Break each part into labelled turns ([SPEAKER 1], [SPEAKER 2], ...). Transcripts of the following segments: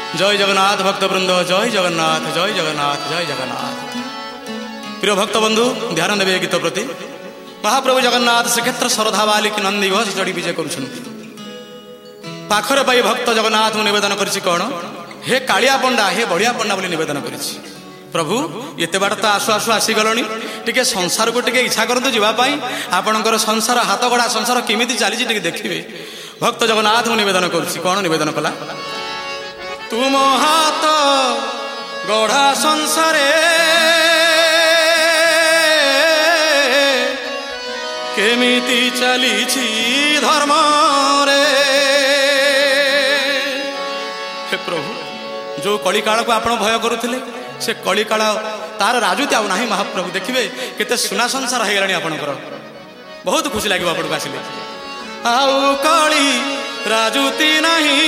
[SPEAKER 1] जय जगन्नाथ भक्तवृंद, जय जगन्नाथ जय जगन्नाथ जय जगन्नाथ। प्रिय भक्त बंधु ध्यान देवे गीत प्रति। महाप्रभु जगन्नाथ श्रीक्षेत्र श्रद्धा बालिक नंदी घोष चढ़ी विजय पाखरे पाई भक्त जगन्नाथ निवेदन करिछि कौन, हे कालिया पंडा हे बढ़िया पंडा बोली निवेदन करिछि। प्रभु एते बाट तो आसु आसु आसीगलणी, टिके संसार को टिके इच्छा करतु जीवाई, आपणकर संसार हाथ गढ़ा संसार केमिति चली देखिए। भक्त जगन्नाथ निवेदन करुछि कौन निवेदन कला, तुम हाथ गढ़ा संसारे केमिति चलीछि धर्म रे। हे प्रभु जो कलिकाल को आपण भय करुथिले से कलिकाल तार राजुति आउ नाही। महाप्रभु देखिए केते सुना संसार हो गलानी आपणकर, बहुत खुशी लगे आपको आसिले। आउ कली राजुति नहीं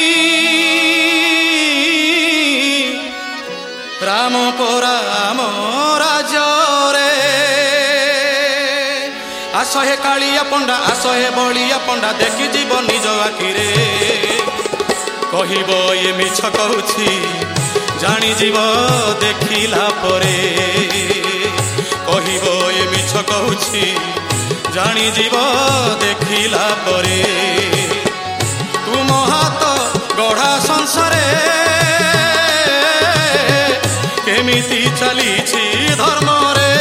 [SPEAKER 1] राम राम राज रे। आस हे कालिया पंडा आस हे बलिया पंडा देखि जीव निज आखिरे, कहब ये मिछ कहूछि जानी जीव देखिला परे, कहब ये मिछ कहूछि जानी जीव देखिला परे। तुम हाथ गढ़ा संसारे केमिति चलीछि धर्म रे।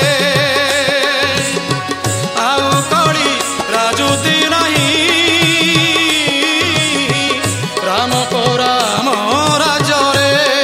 [SPEAKER 1] आउ कली राजुति नहीं राम को राम राज रे।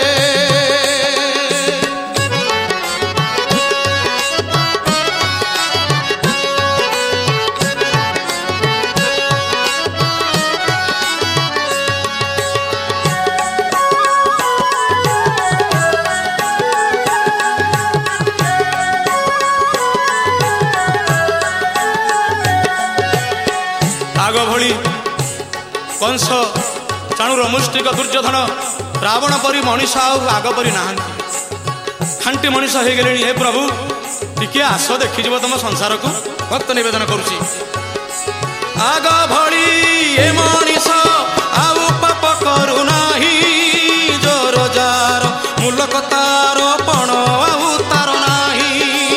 [SPEAKER 1] आग भली कंस चाणुर मुष्टिक दुर्योधन रावण परी मनीष आग परी नहांती, खांटी मनीष हो गले। हे प्रभु टिके आस देखिज तुम संसार को। भक्त निवेदन करुछि आग भली ए मनीष आउ पाप करू नाही, जोर जार मूलक तार पण आउ तार नाही।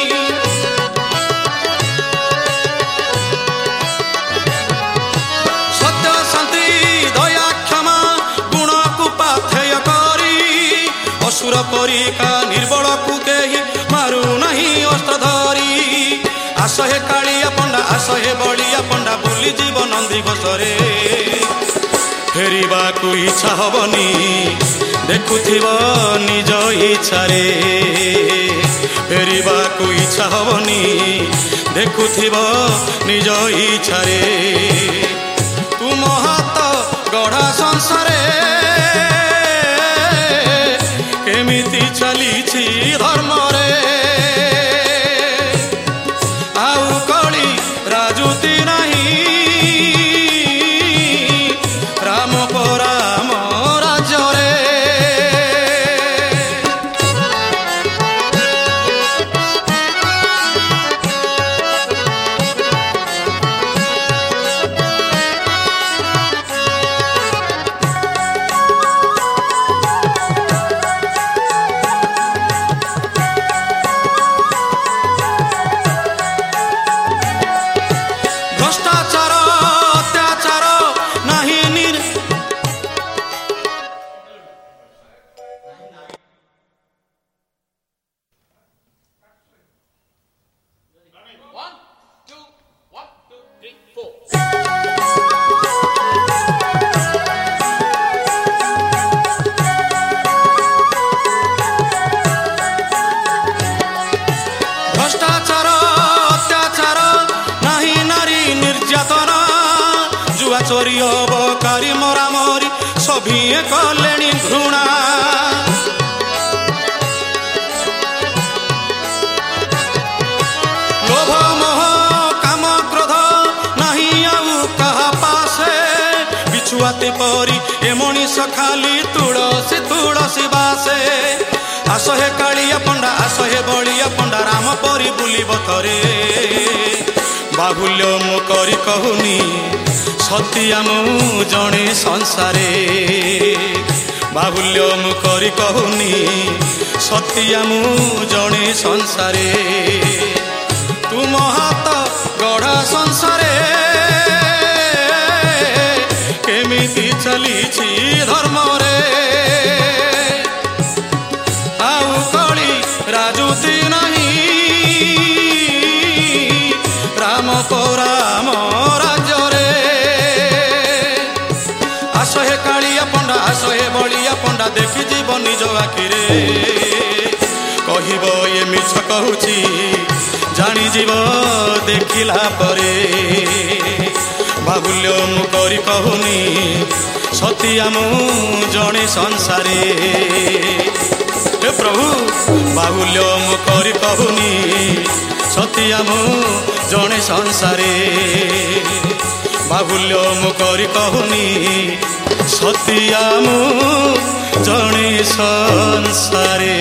[SPEAKER 1] सत्य शांति दया क्षमा गुण को पाथेय करी, असुर परिका निर्बल को केही मारू नहीं अस्त्र धरी। आस हे कालिया पंडा आस हे बलिया पंडा बुली जीव नंदी घोषरे, फेरिबा को इच्छा हबनी देखुथिब निज इच्छा रे। फेरिबा को इच्छा हबनी देखुथिब निज इच्छा रे। तुम हाथ गढ़ा संसारे केमिति चलीछि धर्म रे। आउ कली राजुति नहीं राम को राम राज रे। भ्रष्टाचार अत्याचार नहीं निर भ्रष्टाचार अत्याचार नहीं नारी निर्यातना, जुआ चोरी अबकारी मरा मरी सभी कलेणी घृणा। लोभ मोह काम क्रोध नहीं आउ कहा पासे, बिछुआते परी ए मनीष खाली तुलसी तुलसी बासे। आस हे कालिया पंडा आस हे बलिया पंडा राम परी बुलिब थरे, बाहुल्य मु करी कहूनी सतिया मु जणे संसारे। बाहुल्य मु करी कहूनी सतिया मु जणे संसारे तुम हाथ गढ़ा संसारे केमिति चलीछि धर्म रे आउ कली राजुति नहीं राम को राम राज्य रे आसहे कालिया पंडा आसहे बलिया पंडा देखि जीव निज आखिरे कहब ये मिछ कहूची जानी जीव देखिला परे बाहुल्य मु करी कहूनी सतिया मु जणे संसारे हे प्रभु बाहुल्य मु करी कहूनी सतिया मु जणे संसारे बाहुल्य मु करी कहूनी सतिया मु जणे संसारे।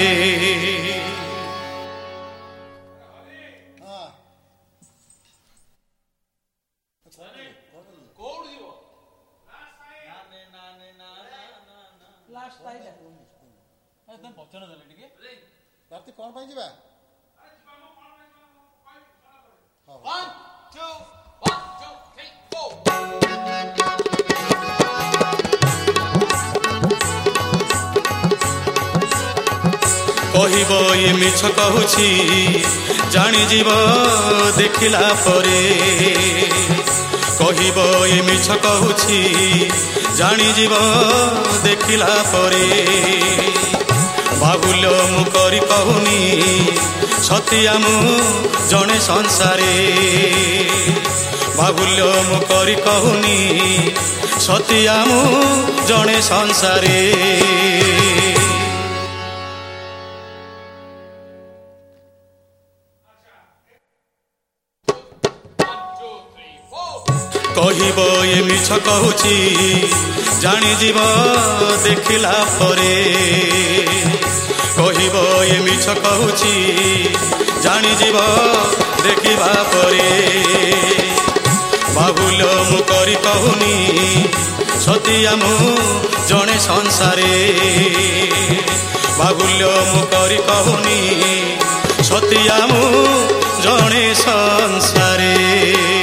[SPEAKER 2] राति कौन पाई जीवा
[SPEAKER 1] कहब ये मिछ कहूची जानी जीव देखिला परे कहब ये मिछ कहूची जानी जीव देखिला परे बाहुल्य मु करी कहूनी सतिया मु जणे संसारे बाहुल्य मु करी कहूनी सतिया मु जणे संसारे। कहब ये मिछ कहूची जानी जीव देखिला परे कहब ये मिछ कहूची जानी जीव देखिबा परे बाहुल्य मु करी कहूनी सतिया मु जणे संसारे बाहुल्य मु करी कहूनी सतिया मु जणे संसारे।